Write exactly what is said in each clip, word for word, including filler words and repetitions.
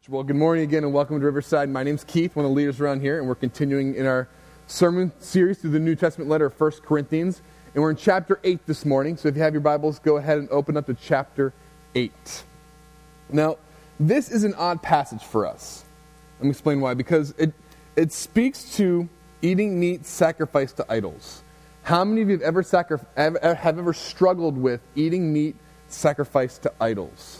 Well, good morning again and welcome to Riverside. My name's Keith, one of the leaders around here, and we're continuing in our sermon series through the New Testament letter of First Corinthians. And we're in chapter eight this morning, so if you have your Bibles, go ahead and open up to chapter eight. Now, this is an odd passage for us. Let me explain why. Because it, it speaks to eating meat sacrificed to idols. How many of you have ever, sacri- have ever struggled with eating meat sacrificed to idols?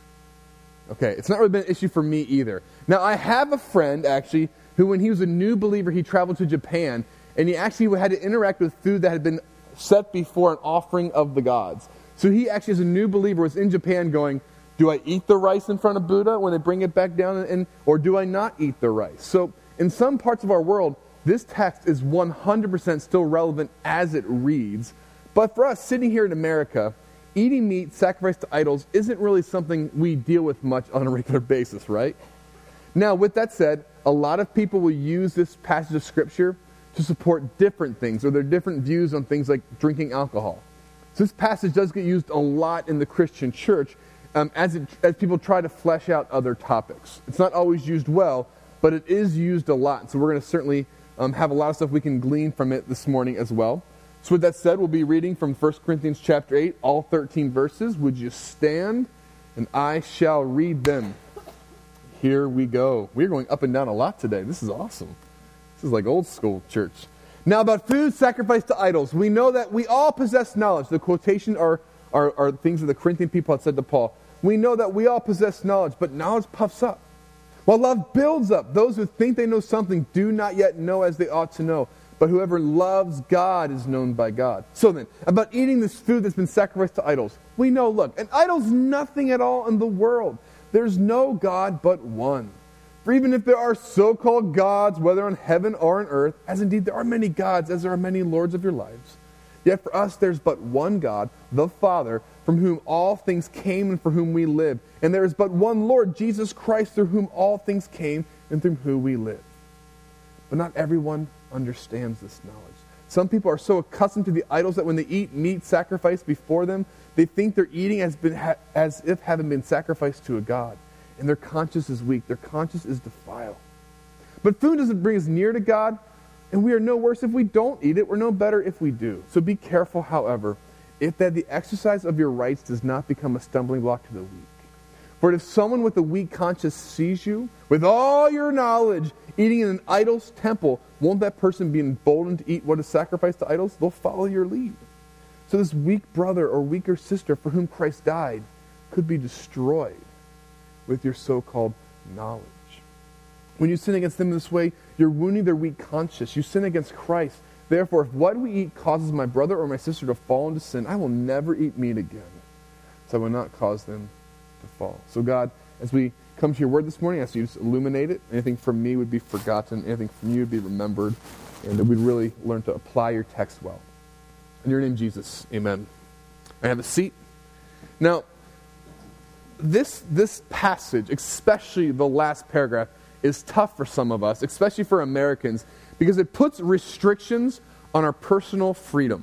Okay, it's not really been an issue for me either. Now, I have a friend, actually, who when he was a new believer, he traveled to Japan, and he actually had to interact with food that had been set before an offering of the gods. So he actually, as a new believer, was in Japan going, do I eat the rice in front of Buddha when they bring it back down, and, and or do I not eat the rice? So in some parts of our world, this text is one hundred percent still relevant as it reads. But for us, sitting here in America, eating meat sacrificed to idols isn't really something we deal with much on a regular basis, right? Now, with that said, a lot of people will use this passage of Scripture to support different things, or their different views on things like drinking alcohol. So this passage does get used a lot in the Christian church um, as, it, as people try to flesh out other topics. It's not always used well, but it is used a lot. So we're going to certainly um, have a lot of stuff we can glean from it this morning as well. So with that said, we'll be reading from First Corinthians chapter eight, all thirteen verses. Would you stand? And I shall read them. Here we go. We're going up and down a lot today. This is awesome. This is like old school church. Now about food sacrificed to idols. We know that we all possess knowledge. The quotation are, are, are things that the Corinthian people had said to Paul. We know that we all possess knowledge, but knowledge puffs up, while love builds up. Those who think they know something do not yet know as they ought to know. But whoever loves God is known by God. So then, about eating this food that's been sacrificed to idols. We know, look, an idol's nothing at all in the world. There's no God but one. For even if there are so-called gods, whether on heaven or on earth, as indeed there are many gods, as there are many lords of your lives, yet for us there's but one God, the Father, from whom all things came and for whom we live. And there is but one Lord, Jesus Christ, through whom all things came and through whom we live. But not everyone understands this knowledge. Some people are so accustomed to the idols that when they eat meat sacrificed before them, they think they're eating as, been ha- as if having been sacrificed to a god. And their conscience is weak. Their conscience is defiled. But food doesn't bring us near to God, and we are no worse if we don't eat it. We're no better if we do. So be careful, however, if that the exercise of your rights does not become a stumbling block to the weak. For if someone with a weak conscience sees you, with all your knowledge, eating in an idol's temple, won't that person be emboldened to eat what is sacrificed to idols? They'll follow your lead. So this weak brother or weaker sister for whom Christ died could be destroyed with your so-called knowledge. When you sin against them this way, you're wounding their weak conscience. You sin against Christ. Therefore, if what we eat causes my brother or my sister to fall into sin, I will never eat meat again, so I will not cause them to fall. So God, as we come to your word this morning, I ask you to illuminate it. Anything from me would be forgotten. Anything from you would be remembered. And that we'd really learn to apply your text well. In your name, Jesus, amen. I have a seat. Now, this, this passage, especially the last paragraph, is tough for some of us, especially for Americans, because it puts restrictions on our personal freedom.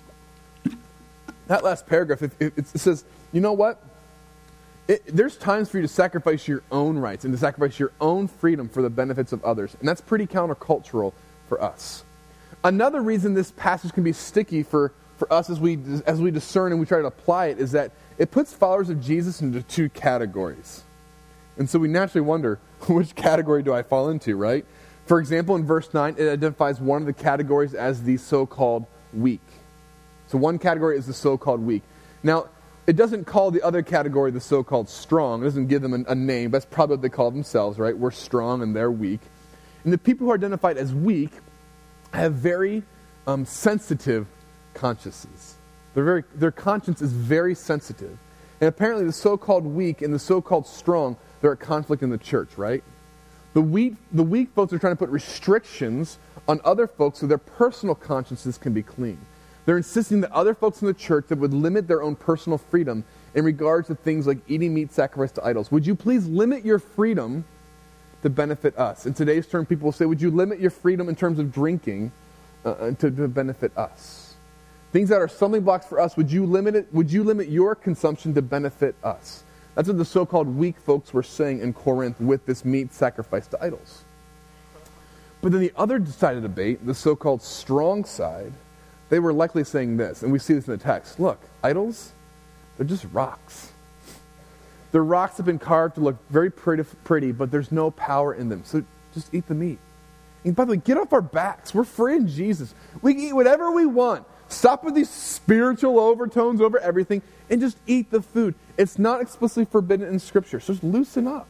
That last paragraph, it, it, it says, you know what? It, there's times for you to sacrifice your own rights and to sacrifice your own freedom for the benefits of others. And that's pretty countercultural for us. Another reason this passage can be sticky for, for us as we, as we discern and we try to apply it is that it puts followers of Jesus into two categories. And so we naturally wonder, which category do I fall into, right? For example, in verse nine, it identifies one of the categories as the so-called weak. So one category is the so-called weak. Now, it doesn't call the other category the so-called strong. It doesn't give them a, a name. That's probably what they call themselves, right? We're strong and they're weak. And the people who are identified as weak have very um, sensitive consciences. They're very, their conscience is very sensitive. And apparently the so-called weak and the so-called strong, they're at conflict in the church, right? The weak, the weak folks are trying to put restrictions on other folks so their personal consciences can be clean. They're insisting that other folks in the church that would limit their own personal freedom in regards to things like eating meat sacrificed to idols. Would you please limit your freedom to benefit us? In today's term, people will say, would you limit your freedom in terms of drinking uh, to, to benefit us? Things that are stumbling blocks for us, would you limit it? Would you limit your consumption to benefit us? That's what the so-called weak folks were saying in Corinth with this meat sacrificed to idols. But then the other side of the debate, the so-called strong side, they were likely saying this, and we see this in the text. Look, idols, they're just rocks. The rocks have been carved to look very pretty, pretty, but there's no power in them. So just eat the meat. And by the way, get off our backs. We're free in Jesus. We can eat whatever we want. Stop with these spiritual overtones over everything and just eat the food. It's not explicitly forbidden in Scripture, so just loosen up.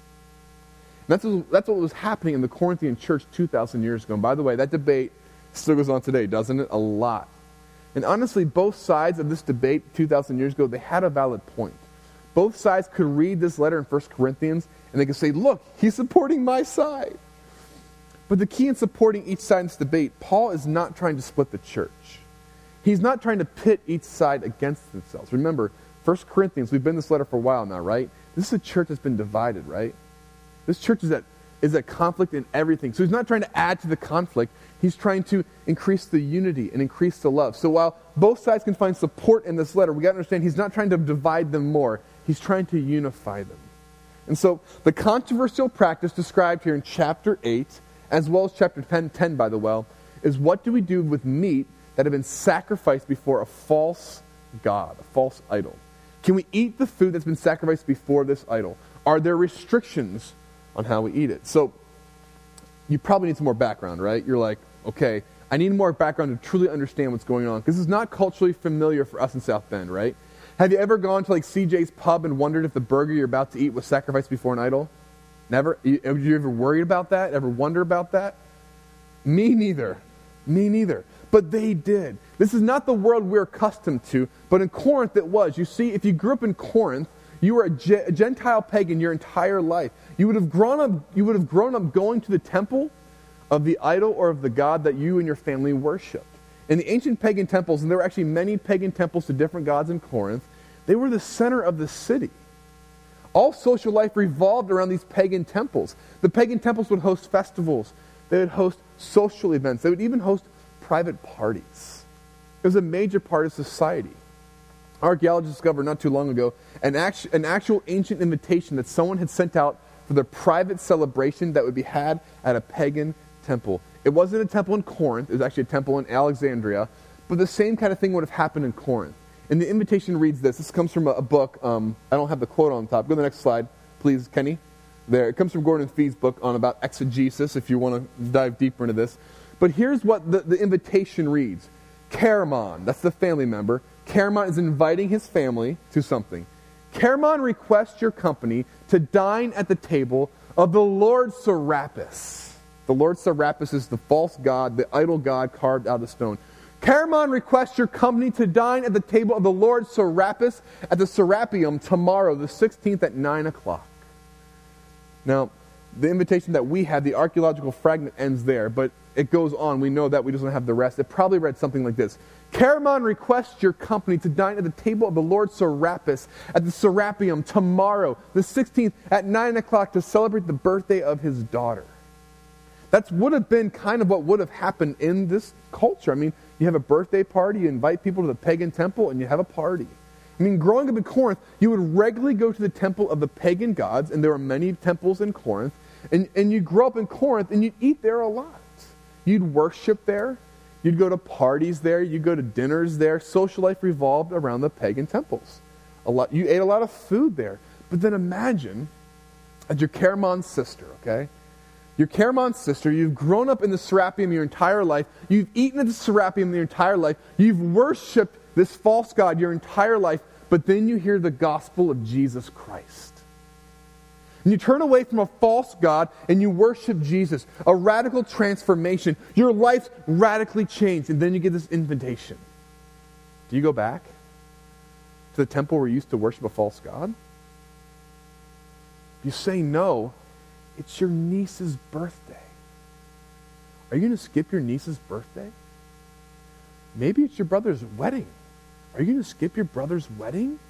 And that's what, that's what was happening in the Corinthian church two thousand years ago. And by the way, that debate still goes on today, doesn't it? A lot. And honestly, both sides of this debate two thousand years ago, they had a valid point. Both sides could read this letter in First Corinthians, and they could say, look, he's supporting my side. But the key in supporting each side in this debate, Paul is not trying to split the church. He's not trying to pit each side against themselves. Remember, First Corinthians, we've been in this letter for a while now, right? This is a church that's been divided, right? This church is at, is at conflict in everything. So he's not trying to add to the conflict. He's trying to increase the unity and increase the love. So while both sides can find support in this letter, we got to understand he's not trying to divide them more. He's trying to unify them. And so the controversial practice described here in chapter eight, as well as chapter ten, ten by the way, is what do we do with meat that have been sacrificed before a false god, a false idol? Can we eat the food that's been sacrificed before this idol? Are there restrictions on how we eat it? So you probably need some more background, right? You're like, okay, I need more background to truly understand what's going on. Because this is not culturally familiar for us in South Bend, right? Have you ever gone to like C J's Pub and wondered if the burger you're about to eat was sacrificed before an idol? Never? You, have you ever worried about that? Ever wonder about that? Me neither. Me neither. But they did. This is not the world we're accustomed to, but in Corinth it was. You see, if you grew up in Corinth, you were a, Ge- a Gentile pagan your entire life. You would have grown up, you would have grown up going to the temple of the idol or of the god that you and your family worshipped. In the ancient pagan temples, and there were actually many pagan temples to different gods in Corinth, they were the center of the city. All social life revolved around these pagan temples. The pagan temples would host festivals. They would host social events. They would even host private parties. It was a major part of society. Archaeologists discovered not too long ago an, actu- an actual ancient invitation that someone had sent out for their private celebration that would be had at a pagan temple. It wasn't a temple in Corinth. It was actually a temple in Alexandria. But the same kind of thing would have happened in Corinth. And the invitation reads this. This comes from a, a book. Um, I don't have the quote on top. Go to the next slide, please, Kenny. There. It comes from Gordon Fee's book on about exegesis, if you want to dive deeper into this. But here's what the, the invitation reads. Chairmon, that's the family member. Chairmon is inviting his family to something. Chairmon requests your company to dine at the table of the Lord Serapis. The Lord Serapis is the false god, the idol god carved out of stone. Chairmon requests your company to dine at the table of the Lord Serapis at the Serapeum tomorrow, the sixteenth at nine o'clock. Now, the invitation that we had, the archaeological fragment ends there, but it goes on. We know that. We just don't have the rest. It probably read something like this. Chairmon requests your company to dine at the table of the Lord Serapis at the Serapeum tomorrow, the sixteenth at nine o'clock to celebrate the birthday of his daughter. That would have been kind of what would have happened in this culture. I mean, you have a birthday party, you invite people to the pagan temple, and you have a party. I mean, growing up in Corinth, you would regularly go to the temple of the pagan gods, and there were many temples in Corinth, and, and you'd grow up in Corinth, and you'd eat there a lot. You'd worship there. You'd go to parties there. You'd go to dinners there. Social life revolved around the pagan temples. A lot. You ate a lot of food there. But then imagine, as your Chairmon's sister, okay? Your Chairmon's sister, you've grown up in the Serapeum your entire life. You've eaten at the Serapeum your entire life. You've worshipped this false god your entire life. But then you hear the gospel of Jesus Christ. And you turn away from a false god and you worship Jesus. A radical transformation. Your life's radically changed. And then you get this invitation. Do you go back to the temple where you used to worship a false god? If you say no, it's your niece's birthday. Are you going to skip your niece's birthday? Maybe it's your brother's wedding. Are you going to skip your brother's wedding?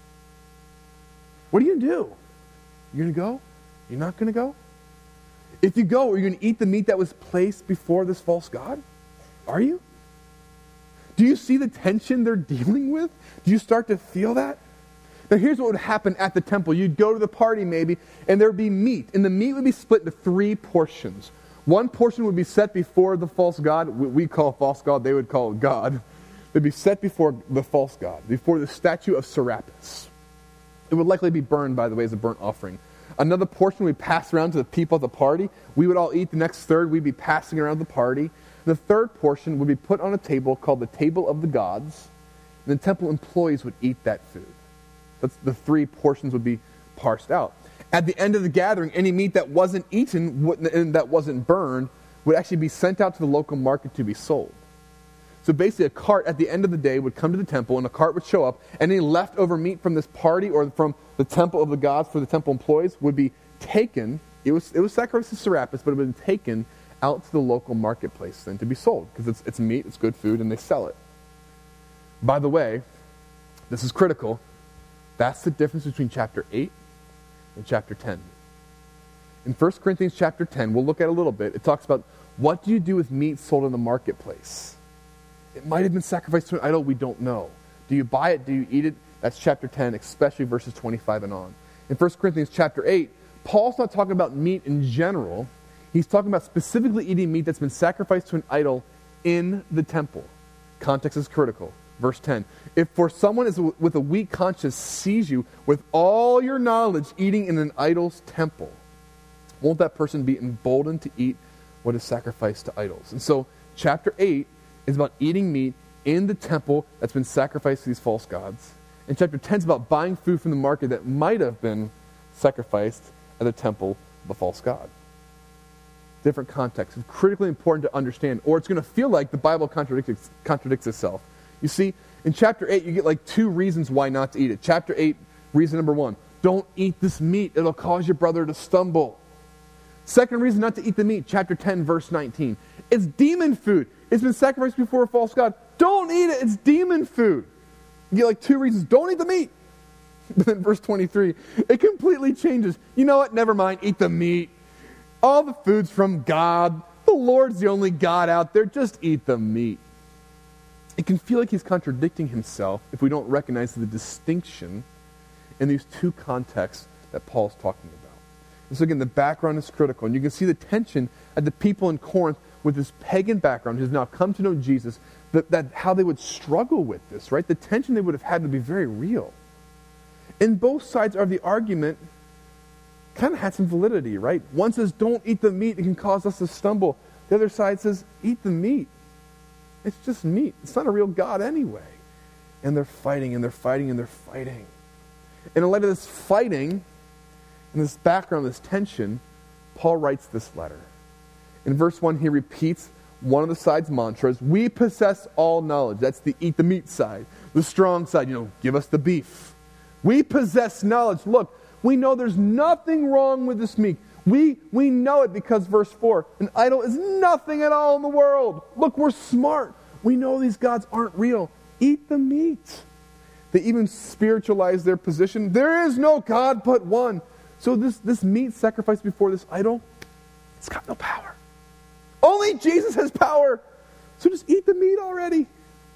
What are you going to do? You're going to go? You're not going to go? If you go, are you going to eat the meat that was placed before this false god? Are you? Do you see the tension they're dealing with? Do you start to feel that? Now here's what would happen at the temple. You'd go to the party maybe, and there would be meat. And the meat would be split into three portions. One portion would be set before the false god. We call false god, they would call it God. They'd be set before the false god, before the statue of Serapis. It would likely be burned, by the way, as a burnt offering. Another portion would be passed around to the people at the party. We would all eat the next third. We'd be passing around the party. The third portion would be put on a table called the table of the gods. And the temple employees would eat that food. That's the three portions would be parsed out. At the end of the gathering, any meat that wasn't eaten and that wasn't burned would actually be sent out to the local market to be sold. So basically a cart at the end of the day would come to the temple, and a cart would show up, and any leftover meat from this party or from the temple of the gods for the temple employees would be taken. It was it was sacrificed to Serapis, but it would have been taken out to the local marketplace then to be sold, because it's, it's meat, it's good food, and they sell it. By the way, this is critical. That's the difference between chapter eight and chapter ten. In First Corinthians chapter ten, we'll look at it a little bit. It talks about what do you do with meat sold in the marketplace. It might have been sacrificed to an idol, we don't know. Do you buy it? Do you eat it? That's chapter ten, especially verses twenty-five and on. In First Corinthians chapter eight, Paul's not talking about meat in general. He's talking about specifically eating meat that's been sacrificed to an idol in the temple. Context is critical. Verse ten, if for someone is with a weak conscience sees you with all your knowledge eating in an idol's temple, won't that person be emboldened to eat what is sacrificed to idols? And so chapter eight is about eating meat in the temple that's been sacrificed to these false gods. And chapter ten is about buying food from the market that might have been sacrificed at the temple of a false god. Different context. It's critically important to understand, or it's going to feel like the Bible contradicts, contradicts itself. You see, in chapter eight, you get like two reasons why not to eat it. Chapter eight, reason number one, don't eat this meat. It'll cause your brother to stumble. Second reason not to eat the meat, chapter ten, verse nineteen. It's demon food. It's been sacrificed before a false god. Don't eat it. It's demon food. You get like two reasons. Don't eat the meat. But then verse twenty-three, it completely changes. You know what? Never mind. Eat the meat. All the food's from God. The Lord's the only God out there. Just eat the meat. It can feel like he's contradicting himself if we don't recognize the distinction in these two contexts that Paul's talking about. And so again, the background is critical. And you can see the tension at the people in Corinth with this pagan background who's now come to know Jesus, that, that how they would struggle with this, right? The tension they would have had to be very real. And both sides of the argument kind of had some validity, right? One says, don't eat the meat, it can cause us to stumble. The other side says, eat the meat. It's just meat. It's not a real God anyway. And they're fighting, and they're fighting, and they're fighting. And in light of this fighting, and this background, this tension, Paul writes this letter. In verse one, he repeats one of the side's mantras. We possess all knowledge. That's the eat the meat side. The strong side, you know, give us the beef. We possess knowledge. Look, we know there's nothing wrong with this meat. We, we know it because verse four, an idol is nothing at all in the world. Look, we're smart. We know these gods aren't real. Eat the meat. They even spiritualize their position. There is no God but one. So this, this meat sacrificed before this idol, it's got no power. Only Jesus has power. So just eat the meat already.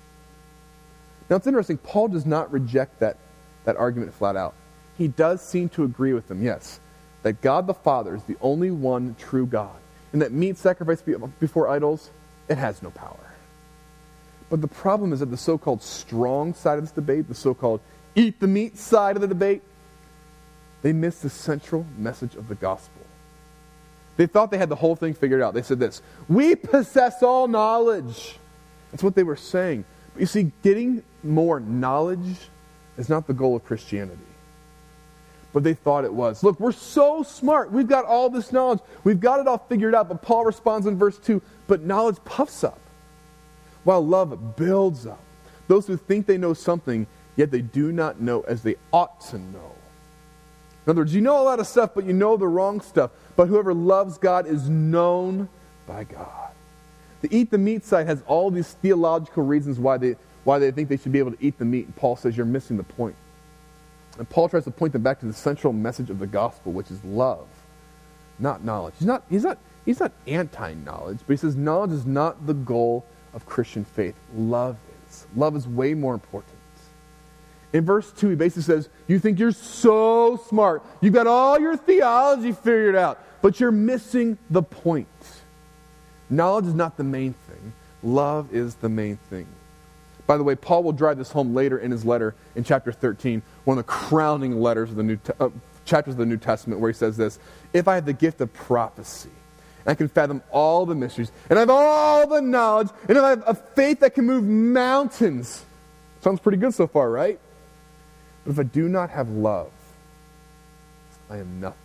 Now it's interesting, Paul does not reject that, that argument flat out. He does seem to agree with them, yes, that God the Father is the only one true God, and that meat sacrificed before idols, it has no power. But the problem is that the so-called strong side of this debate, the so-called eat the meat side of the debate, they miss the central message of the gospel. They thought they had the whole thing figured out. They said this, we possess all knowledge. That's what they were saying. But you see, getting more knowledge is not the goal of Christianity. But they thought it was. Look, we're so smart. We've got all this knowledge. We've got it all figured out. But Paul responds in verse two, but knowledge puffs up, while love builds up. Those who think they know something, yet they do not know as they ought to know. In other words, you know a lot of stuff, but you know the wrong stuff. But whoever loves God is known by God. The eat the meat side has all these theological reasons why they, why they think they should be able to eat the meat. And Paul says you're missing the point. And Paul tries to point them back to the central message of the gospel, which is love, not knowledge. He's not, he's not, he's not anti-knowledge, but he says knowledge is not the goal of Christian faith. Love is. Love is way more important. In verse two, he basically says, you think you're so smart. You've got all your theology figured out, but you're missing the point. Knowledge is not the main thing. Love is the main thing. By the way, Paul will drive this home later in his letter in chapter thirteen, one of the crowning letters of the New uh, chapters of the New Testament, where he says this, if I have the gift of prophecy, and I can fathom all the mysteries, and I have all the knowledge, and if I have a faith that can move mountains. Sounds pretty good so far, right? But if I do not have love, I am nothing.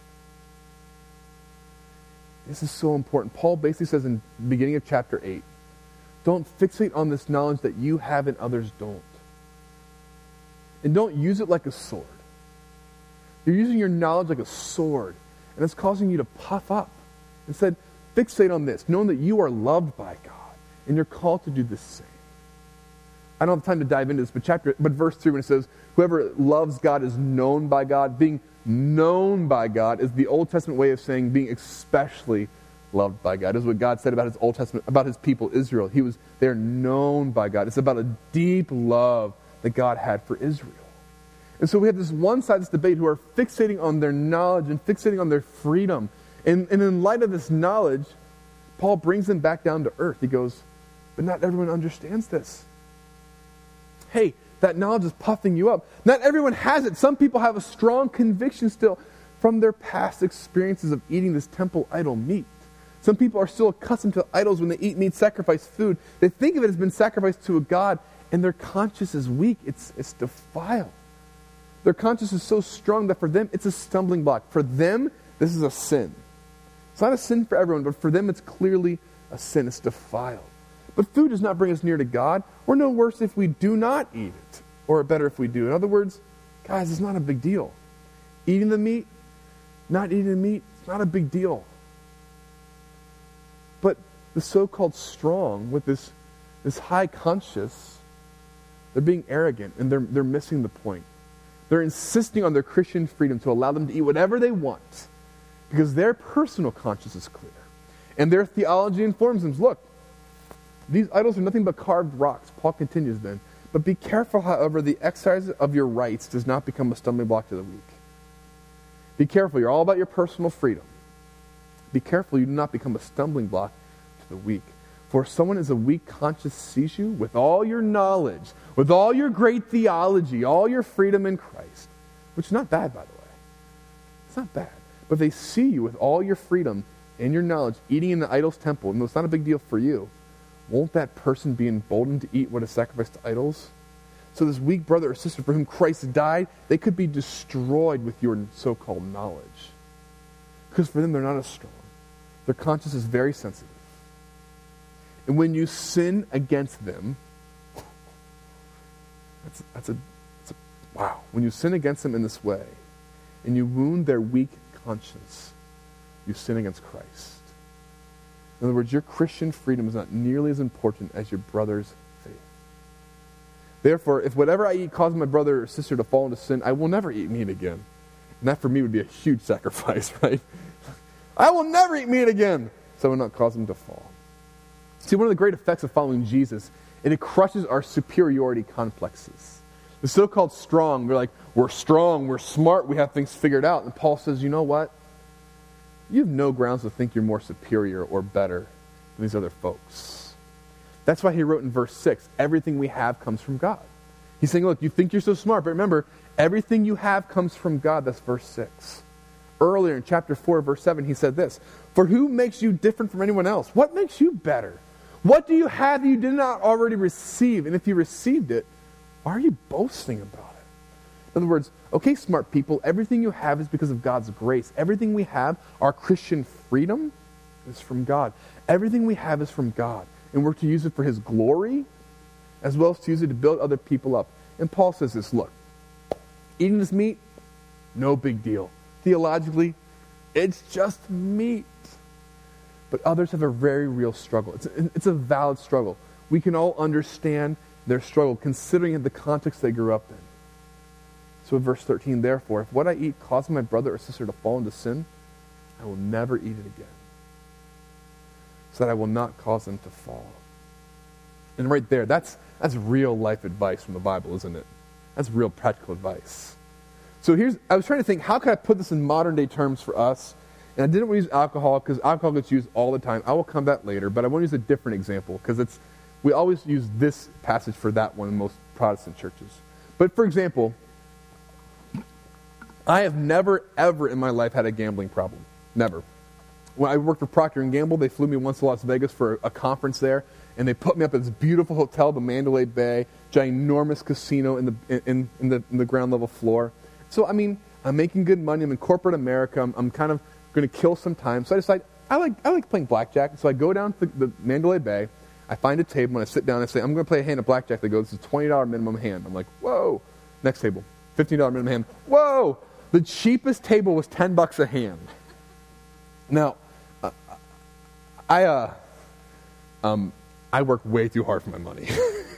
This is so important. Paul basically says in the beginning of chapter eight, don't fixate on this knowledge that you have and others don't. And don't use it like a sword. You're using your knowledge like a sword, and it's causing you to puff up. Instead, fixate on this, knowing that you are loved by God, and you're called to do the same. I don't have time to dive into this, but chapter, but verse three, when it says, whoever loves God is known by God, being known by God is the Old Testament way of saying being especially loved by God. This is what God said about his Old Testament, about his people, Israel. He was, they're known by God. It's about a deep love that God had for Israel. And so we have this one side of this debate who are fixating on their knowledge and fixating on their freedom. And, and in light of this knowledge, Paul brings them back down to earth. He goes, but not everyone understands this. Hey, that knowledge is puffing you up. Not everyone has it. Some people have a strong conviction still from their past experiences of eating this temple idol meat. Some people are still accustomed to idols when they eat meat, sacrifice food. They think of it as been sacrificed to a god, and their conscience is weak. It's, it's defiled. Their conscience is so strong that for them, it's a stumbling block. For them, this is a sin. It's not a sin for everyone, but for them, it's clearly a sin. It's defiled. But food does not bring us near to God. We're no worse if we do not eat it, or better if we do. In other words, guys, it's not a big deal. Eating the meat, not eating the meat, it's not a big deal. But the so-called strong, with this, this high conscience, they're being arrogant, and they're, they're missing the point. They're insisting on their Christian freedom to allow them to eat whatever they want, because their personal conscience is clear. And their theology informs them, look, these idols are nothing but carved rocks. Paul continues then. But be careful, however, the exercise of your rights does not become a stumbling block to the weak. Be careful. You're all about your personal freedom. Be careful you do not become a stumbling block to the weak. For if someone is a weak conscience sees you with all your knowledge, with all your great theology, all your freedom in Christ, which is not bad, by the way. It's not bad. But if they see you with all your freedom and your knowledge eating in the idol's temple, and it's not a big deal for you, won't that person be emboldened to eat what is sacrificed to idols? So this weak brother or sister for whom Christ died, they could be destroyed with your so-called knowledge. Because for them, they're not as strong. Their conscience is very sensitive. And when you sin against them, that's, that's, a, that's a, wow. When you sin against them in this way, and you wound their weak conscience, you sin against Christ. In other words, your Christian freedom is not nearly as important as your brother's faith. Therefore, if whatever I eat causes my brother or sister to fall into sin, I will never eat meat again. And that for me would be a huge sacrifice, right? I will never eat meat again, so I will not cause them to fall. See, one of the great effects of following Jesus, is it crushes our superiority complexes. The so-called strong, we're like, we're strong, we're smart, we have things figured out. And Paul says, you know what? You have no grounds to think you're more superior or better than these other folks. That's why he wrote in verse six, everything we have comes from God. He's saying, look, you think you're so smart, but remember, everything you have comes from God. That's verse six. Earlier in chapter four, verse seven, he said this, for who makes you different from anyone else? What makes you better? What do you have that you did not already receive? And if you received it, why are you boasting about it? In other words, okay, smart people, everything you have is because of God's grace. Everything we have, our Christian freedom, is from God. Everything we have is from God. And we're to use it for his glory, as well as to use it to build other people up. And Paul says this, look, eating this meat, no big deal. Theologically, it's just meat. But others have a very real struggle. It's a, it's a valid struggle. We can all understand their struggle, considering the context they grew up in. So in verse thirteen, therefore, if what I eat causes my brother or sister to fall into sin, I will never eat it again, so that I will not cause them to fall. And right there, that's that's real life advice from the Bible, isn't it? That's real practical advice. So here's, I was trying to think, how can I put this in modern day terms for us? And I didn't want to use alcohol because alcohol gets used all the time. I will come to that later, but I want to use a different example because it's, we always use this passage for that one in most Protestant churches. But for example, I have never, ever in my life had a gambling problem. Never. When I worked for Procter and Gamble, they flew me once to Las Vegas for a conference there, and they put me up at this beautiful hotel, the Mandalay Bay, ginormous casino in the in, in the in the ground level floor. So I mean, I'm making good money. I'm in corporate America. I'm, I'm kind of going to kill some time. So I decide I like I like playing blackjack. So I go down to the, the Mandalay Bay. I find a table and I sit down and I say, I'm going to play a hand of blackjack. They go, this is a twenty dollars minimum hand. I'm like, whoa. Next table, fifteen dollars minimum hand. Whoa. The cheapest table was ten bucks a hand. Now, uh, I uh, um, I work way too hard for my money.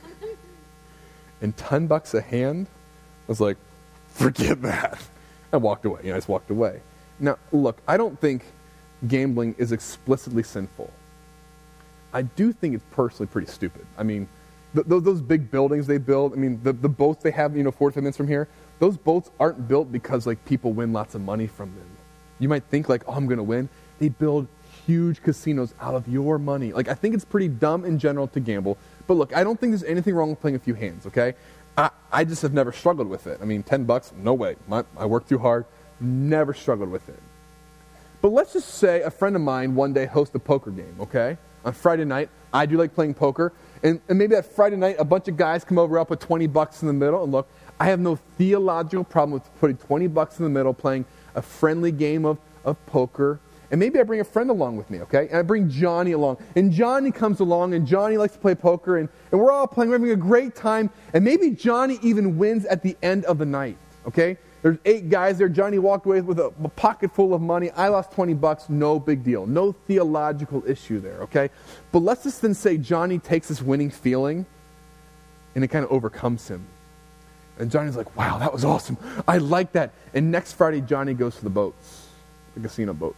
And ten bucks a hand, I was like, forget that. I walked away. You know, I just walked away. Now, look, I don't think gambling is explicitly sinful. I do think it's personally pretty stupid. I mean, th- th- those big buildings they build, I mean, the, the boats they have, you know, forty-five minutes from here, those boats aren't built because, like, people win lots of money from them. You might think, like, oh, I'm going to win. They build huge casinos out of your money. Like, I think it's pretty dumb in general to gamble. But look, I don't think there's anything wrong with playing a few hands, okay? I, I just have never struggled with it. I mean, ten bucks, no way. My, I work too hard. Never struggled with it. But let's just say a friend of mine one day hosts a poker game, okay? On Friday night, I do like playing poker. And, and maybe that Friday night, a bunch of guys come over, I'll put twenty bucks in the middle. And look, I have no theological problem with putting twenty bucks in the middle, playing a friendly game of, of poker. And maybe I bring a friend along with me, okay? And I bring Johnny along. And Johnny comes along, and Johnny likes to play poker. And, and we're all playing, we're having a great time. And maybe Johnny even wins at the end of the night, okay? There's eight guys there. Johnny walked away with a, a pocket full of money. I lost twenty bucks. No big deal. No theological issue there, okay? But let's just then say Johnny takes this winning feeling, and it kind of overcomes him. And Johnny's like, wow, that was awesome. I like that. And next Friday, Johnny goes to the boats, the casino boats.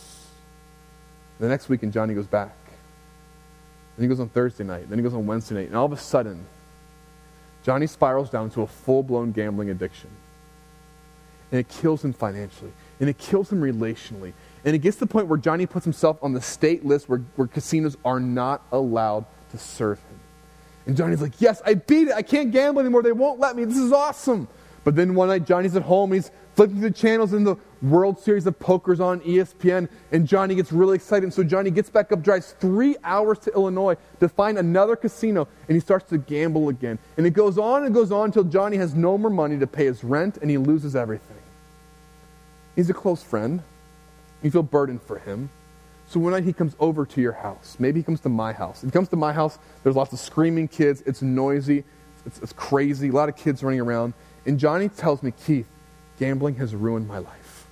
The next weekend, Johnny goes back. Then he goes on Thursday night. Then he goes on Wednesday night. And all of a sudden, Johnny spirals down to a full-blown gambling addiction. And it kills him financially. And it kills him relationally. And it gets to the point where Johnny puts himself on the state list where, where casinos are not allowed to serve him. And Johnny's like, yes, I beat it. I can't gamble anymore. They won't let me. This is awesome. But then one night, Johnny's at home. And he's flipping through the channels and the World Series of Poker's on E S P N. And Johnny gets really excited. And so Johnny gets back up, drives three hours to Illinois to find another casino. And he starts to gamble again. And it goes on and goes on until Johnny has no more money to pay his rent. And he loses everything. He's a close friend. You feel burdened for him. So one night he comes over to your house. Maybe he comes to my house. He comes to my house. There's lots of screaming kids. It's noisy. It's, it's crazy. A lot of kids running around. And Johnny tells me, Keith, gambling has ruined my life.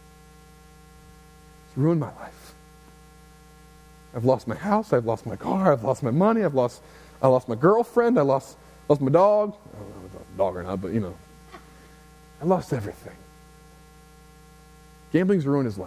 It's ruined my life. I've lost my house. I've lost my car. I've lost my money. I've lost, I lost my girlfriend. I lost, lost my dog. I don't know if it's a dog or not, but you know. I lost everything. Gambling's ruined his life.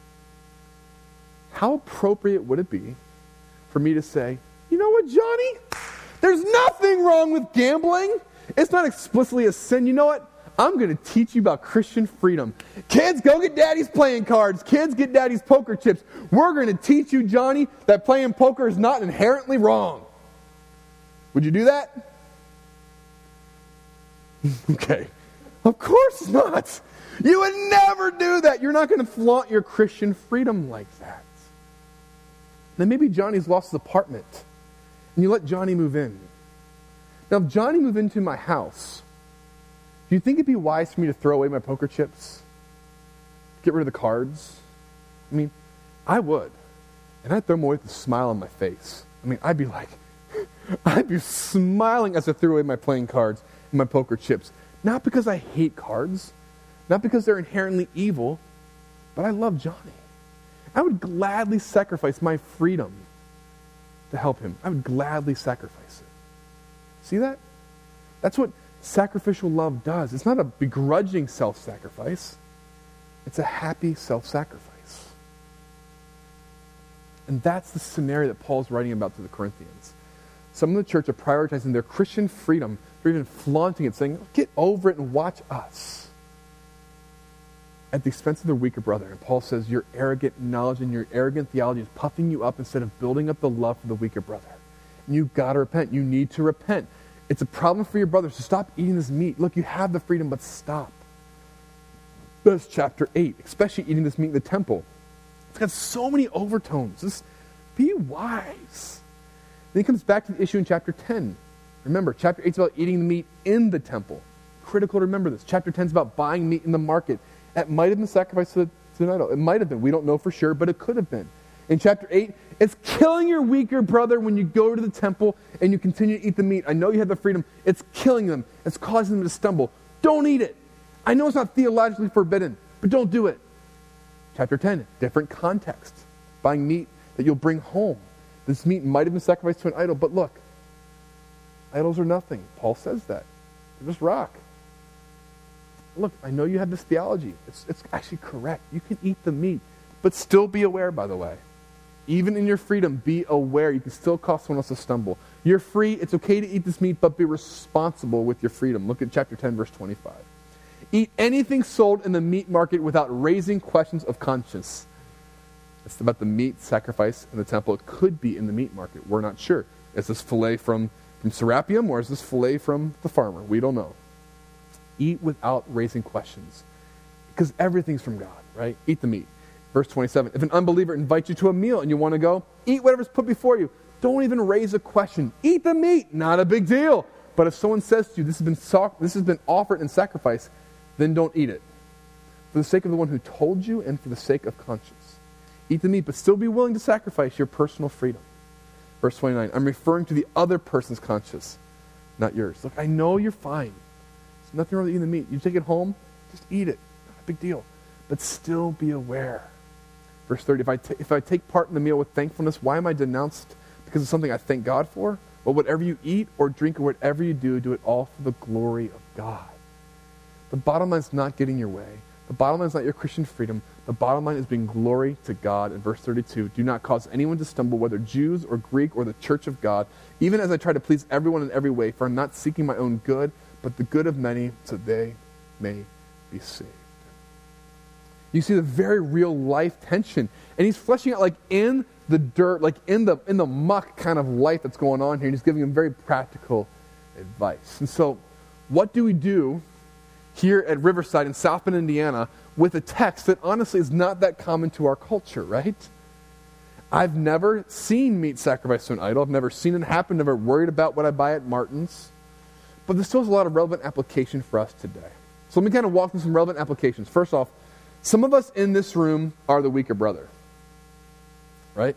How appropriate would it be for me to say, you know what, Johnny? There's nothing wrong with gambling. It's not explicitly a sin. You know what? I'm going to teach you about Christian freedom. Kids, go get daddy's playing cards. Kids, get daddy's poker chips. We're going to teach you, Johnny, that playing poker is not inherently wrong. Would you do that? Okay. Of course not. You would never do that. You're not going to flaunt your Christian freedom like that. Then maybe Johnny's lost his apartment, and you let Johnny move in. Now, if Johnny moved into my house, do you think it'd be wise for me to throw away my poker chips? Get rid of the cards? I mean, I would. And I'd throw them away with a smile on my face. I mean, I'd be like, I'd be smiling as I threw away my playing cards and my poker chips. Not because I hate cards, not because they're inherently evil, but I love Johnny. I would gladly sacrifice my freedom to help him. I would gladly sacrifice it. See that? That's what sacrificial love does. It's not a begrudging self-sacrifice. It's a happy self-sacrifice. And that's the scenario that Paul's writing about to the Corinthians. Some of the church are prioritizing their Christian freedom. They're or even flaunting it, saying, get over it and watch us, at the expense of their weaker brother. And Paul says your arrogant knowledge and your arrogant theology is puffing you up instead of building up the love for the weaker brother. And you've got to repent. You need to repent. It's a problem for your brothers, so stop eating this meat. Look, you have the freedom, but stop. That's chapter eight, especially eating this meat in the temple. It's got so many overtones. Just be wise. Then he comes back to the issue in chapter ten. Remember, chapter eight is about eating the meat in the temple. Critical to remember this. Chapter ten is about buying meat in the market. That might have been sacrificed to, to an idol. It might have been. We don't know for sure, but it could have been. In chapter eight, it's killing your weaker brother when you go to the temple and you continue to eat the meat. I know you have the freedom. It's killing them. It's causing them to stumble. Don't eat it. I know it's not theologically forbidden, but don't do it. Chapter ten, different context. Buying meat that you'll bring home. This meat might have been sacrificed to an idol, but look, idols are nothing. Paul says that. They're just rock. Look, I know you have this theology. It's, it's actually correct. You can eat the meat, but still be aware, by the way. Even in your freedom, be aware. You can still cause someone else to stumble. You're free. It's okay to eat this meat, but be responsible with your freedom. Look at chapter ten, verse twenty-five. Eat anything sold in the meat market without raising questions of conscience. It's about the meat sacrifice in the temple. It could be in the meat market. We're not sure. Is this filet from, from Serapeum, or is this filet from the farmer? We don't know. Eat without raising questions. Because everything's from God, right? Eat the meat. Verse twenty-seven, if an unbeliever invites you to a meal and you want to go, eat whatever's put before you. Don't even raise a question. Eat the meat. Not a big deal. But if someone says to you, this has been so- this has been offered in sacrifice, then don't eat it. For the sake of the one who told you and for the sake of conscience. Eat the meat, but still be willing to sacrifice your personal freedom. Verse twenty-nine, I'm referring to the other person's conscience, not yours. Look, I know you're fine. There's nothing wrong with eating the meat. You take it home, just eat it. Not a big deal. But still be aware. Verse thirty, if I, t- if I take part in the meal with thankfulness, why am I denounced? Because of something I thank God for? Well, whatever you eat or drink or whatever you do, do it all for the glory of God. The bottom line is not getting your way. The bottom line is not your Christian freedom. The bottom line is being glory to God. In verse thirty-two, do not cause anyone to stumble, whether Jews or Greek or the church of God, even as I try to please everyone in every way, for I'm not seeking my own good, but the good of many, so they may be saved. You see the very real life tension. And he's fleshing out like in the dirt, like in the in the muck kind of life that's going on here. And he's giving them very practical advice. And so what do we do here at Riverside in South Bend, Indiana, with a text that honestly is not that common to our culture, right? I've never seen meat sacrificed to an idol. I've never seen it happen, never worried about what I buy at Martin's. But there still is a lot of relevant application for us today. So let me kind of walk through some relevant applications. First off, some of us in this room are the weaker brother, right?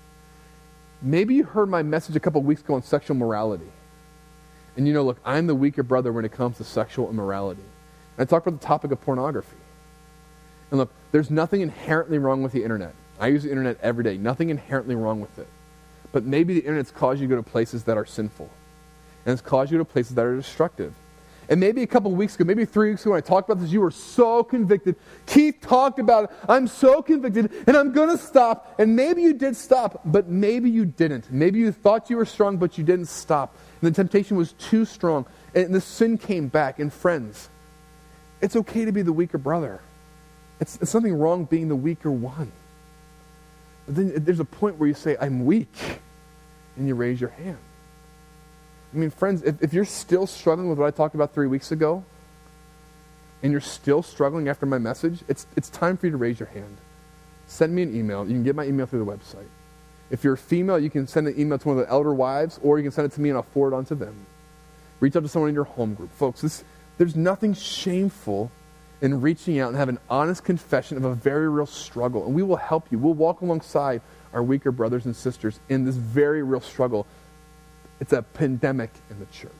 Maybe you heard my message a couple weeks ago on sexual morality. And you know, look, I'm the weaker brother when it comes to sexual immorality. And I talked about the topic of pornography. And look, there's nothing inherently wrong with the internet. I use the internet every day. Nothing inherently wrong with it. But maybe the internet's caused you to go to places that are sinful. And it's caused you to places that are destructive. And maybe a couple weeks ago, maybe three weeks ago when I talked about this, you were so convicted. Keith talked about it. I'm so convicted, and I'm going to stop. And maybe you did stop, but maybe you didn't. Maybe you thought you were strong, but you didn't stop. And the temptation was too strong. And the sin came back. And friends, it's okay to be the weaker brother. It's, it's something wrong being the weaker one. But then there's a point where you say, I'm weak. And you raise your hand. I mean, friends, if, if you're still struggling with what I talked about three weeks ago, and you're still struggling after my message, it's it's time for you to raise your hand. Send me an email. You can get my email through the website. If you're a female, you can send an email to one of the elder wives, or you can send it to me and I'll forward it on to them. Reach out to someone in your home group. Folks, this, there's nothing shameful in reaching out and having an honest confession of a very real struggle. And we will help you. We'll walk alongside our weaker brothers and sisters in this very real struggle. It's a pandemic in the church.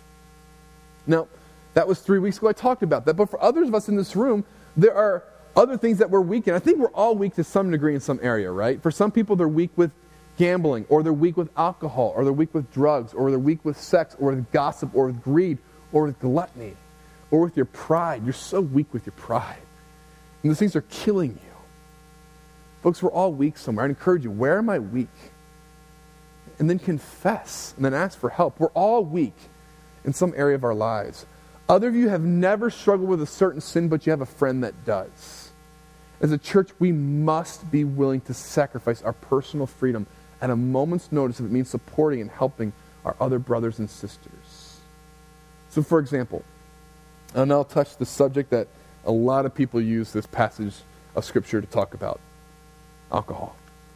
Now, that was three weeks ago. I talked about that. But for others of us in this room, there are other things that we're weak in. I think we're all weak to some degree in some area, right? For some people, they're weak with gambling, or they're weak with alcohol, or they're weak with drugs, or they're weak with sex, or with gossip, or with greed, or with gluttony, or with your pride. You're so weak with your pride. And those things are killing you. Folks, we're all weak somewhere. I encourage you, where am I weak? And then confess, and then ask for help. We're all weak. in some area of our lives. Other of you have never struggled with a certain sin, but you have a friend that does. As a church, we must be willing to sacrifice our personal freedom at a moment's notice if it means supporting and helping our other brothers and sisters. So, for example, I'll now touch the subject that a lot of people use this passage of Scripture to talk about: alcohol.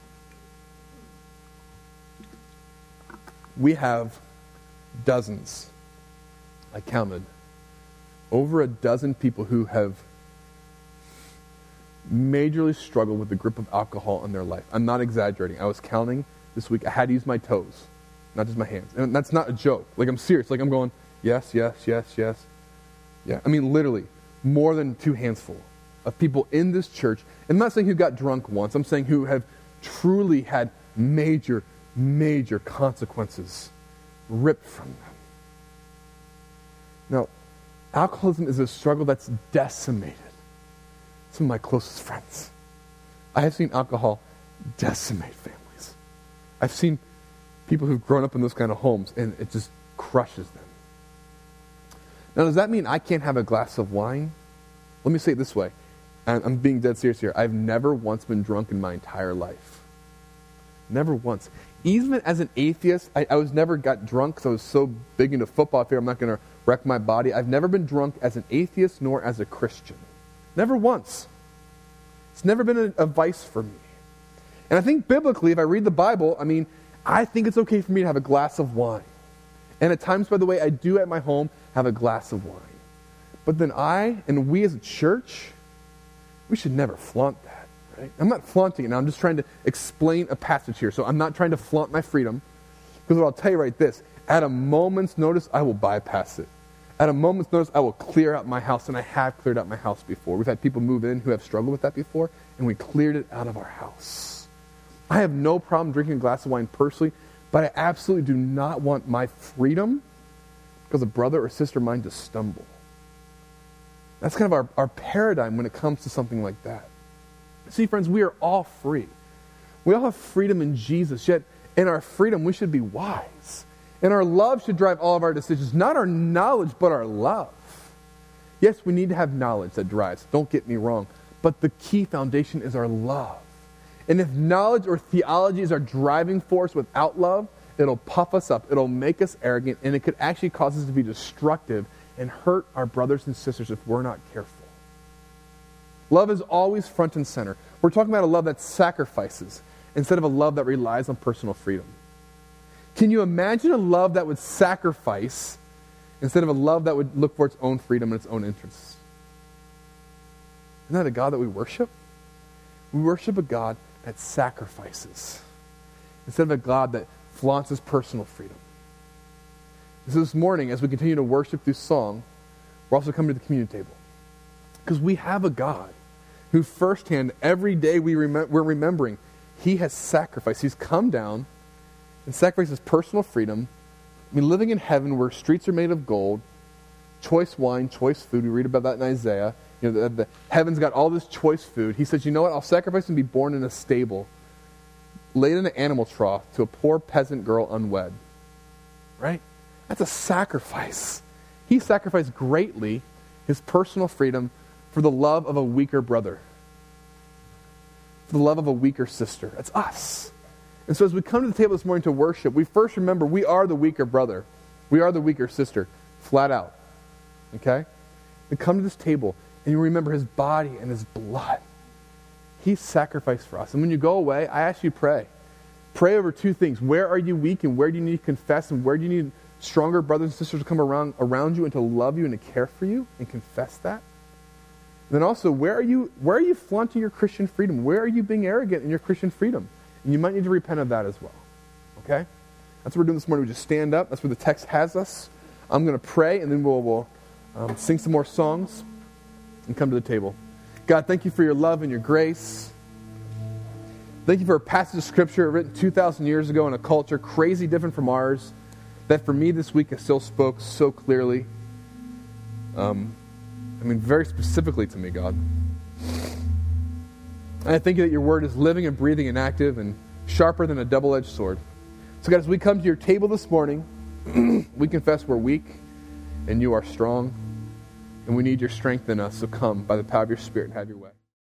We have dozens, I counted, over a dozen people who have majorly struggled with the grip of alcohol in their life. I'm not exaggerating. I was counting this week. I had to use my toes, not just my hands. And that's not a joke. Like, I'm serious. Like, I'm going, yes, yes, yes, yes. Yeah, I mean, literally, more than two hands full of people in this church. And I'm not saying who got drunk once. I'm saying who have truly had major, major consequences ripped from them. Now, alcoholism is a struggle that's decimated some of my closest friends. I have seen alcohol decimate families. I've seen people who've grown up in those kind of homes, and it just crushes them. Now, does that mean I can't have a glass of wine? Let me say it this way. And I'm being dead serious here. I've never once been drunk in my entire life. Never once. Even as an atheist, I, I was never got drunk because I was so big into football. I figured I'm not going to wreck my body. I've never been drunk as an atheist nor as a Christian. Never once. It's never been a, a vice for me. And I think biblically, if I read the Bible, I mean, I think it's okay for me to have a glass of wine. And at times, by the way, I do at my home have a glass of wine. But then I, and we as a church, we should never flaunt that, right? I'm not flaunting it now. I'm just trying to explain a passage here. So I'm not trying to flaunt my freedom. Because what I'll tell you right this, at a moment's notice, I will bypass it. At a moment's notice, I will clear out my house, and I have cleared out my house before. We've had people move in who have struggled with that before, and we cleared it out of our house. I have no problem drinking a glass of wine personally, but I absolutely do not want my freedom because a brother or sister of mine to stumble. That's kind of our, our paradigm when it comes to something like that. See, friends, we are all free. We all have freedom in Jesus, yet in our freedom we should be wise. And our love should drive all of our decisions, not our knowledge, but our love. Yes, we need to have knowledge that drives, don't get me wrong, but the key foundation is our love. And if knowledge or theology is our driving force without love, it'll puff us up, it'll make us arrogant, and it could actually cause us to be destructive and hurt our brothers and sisters if we're not careful. Love is always front and center. We're talking about a love that sacrifices instead of a love that relies on personal freedom. Can you imagine a love that would sacrifice instead of a love that would look for its own freedom and its own interests? Isn't that a God that we worship? We worship a God that sacrifices instead of a God that flaunts his personal freedom. So this morning, as we continue to worship through song, we're also coming to the communion table. Because we have a God who firsthand, every day we rem- we're remembering, he has sacrificed. He's come down and sacrificed his personal freedom. I mean, living in heaven where streets are made of gold, choice wine, choice food. We read about that in Isaiah. You know, the, the heaven's got all this choice food. He says, you know what? I'll sacrifice and be born in a stable, laid in an animal trough to a poor peasant girl unwed. Right? That's a sacrifice. He sacrificed greatly his personal freedom for the love of a weaker brother, for the love of a weaker sister. That's us. And so as we come to the table this morning to worship, we first remember we are the weaker brother. We are the weaker sister, flat out. Okay? We come to this table and you remember his body and his blood. He sacrificed for us. And when you go away, I ask you to pray. Pray over two things. Where are you weak and where do you need to confess and where do you need stronger brothers and sisters to come around, around you and to love you and to care for you and confess that? And then also, where are you where are you flaunting your Christian freedom? Where are you being arrogant in your Christian freedom? And you might need to repent of that as well. Okay? That's what we're doing this morning. We just stand up. That's where the text has us. I'm going to pray, and then we'll, we'll um, sing some more songs and come to the table. God, thank you for your love and your grace. Thank you for a passage of Scripture written two thousand years ago in a culture crazy different from ours that for me this week it still spoke so clearly. Um, I mean, very specifically to me, God. And I thank you that your word is living and breathing and active and sharper than a double-edged sword. So God, as we come to your table this morning, we confess we're weak, and you are strong, and we need your strength in us. So come by the power of your Spirit and have your way.